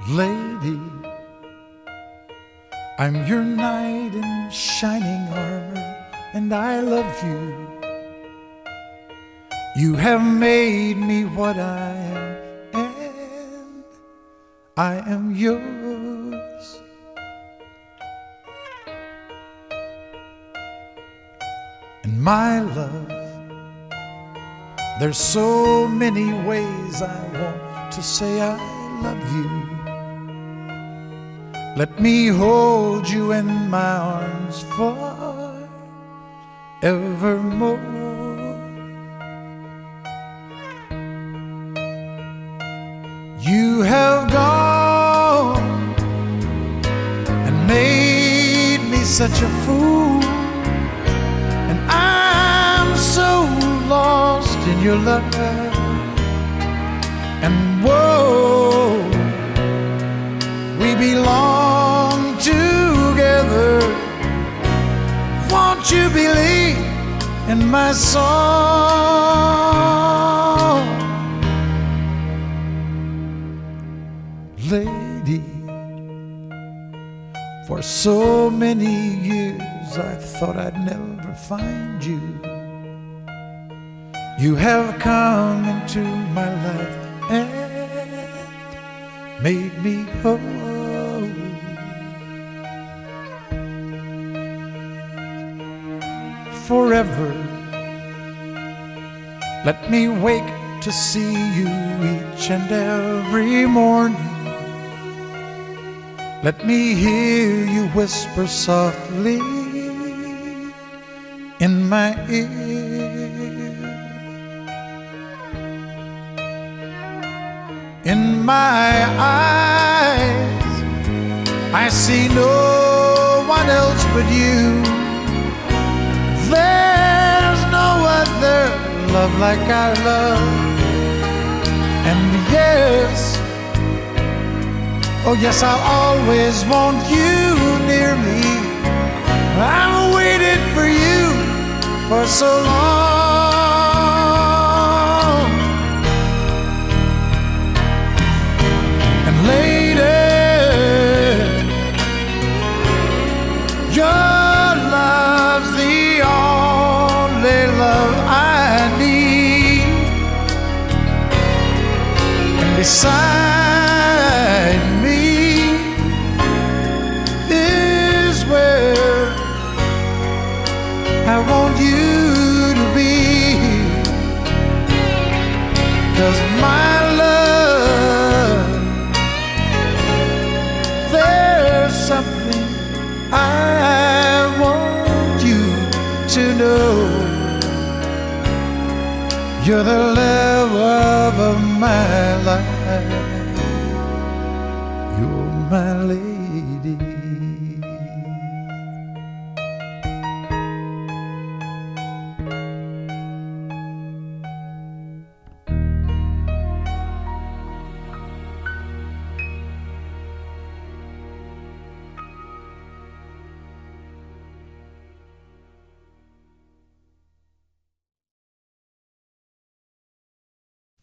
Lady, I'm your knight in shining armor, and I love you. You have made me what I am, and I am yours. And my love, there's so many ways I want to say I love you. Let me hold you in my arms forevermore. You have gone and made me such a fool, and I'm so lost in your love. And whoa, we belong together. Won't you believe in my song? Lady, for so many years I thought I'd never find you. You have come into my life and made me whole. Forever, let me wake to see you each and every morning. Let me hear you whisper softly in my ear. In my eyes, I see no one else but you. There's no other love like our love. And yes, oh yes, I'll always want you near me. I've waited for you for so long. And lady, your love's the only love I need. And beside me is where I want you to be. 'Cause my love, there's something I want you to know. You're the love of my life. You're my lady.